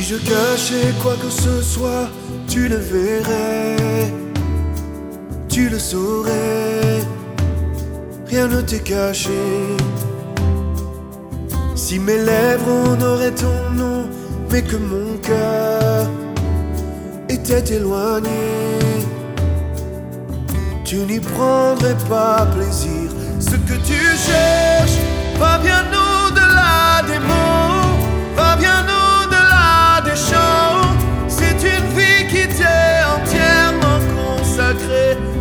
je cachais quoi que ce soit, tu le verrais, tu le saurais, rien ne t'est caché. Si mes lèvres honoraient ton nom, mais que mon cœur était éloigné, tu n'y prendrais pas plaisir. Ce que tu cherches va bien au-delà des mots, va bien au-delà des chants. C'est une vie qui t'est entièrement consacrée.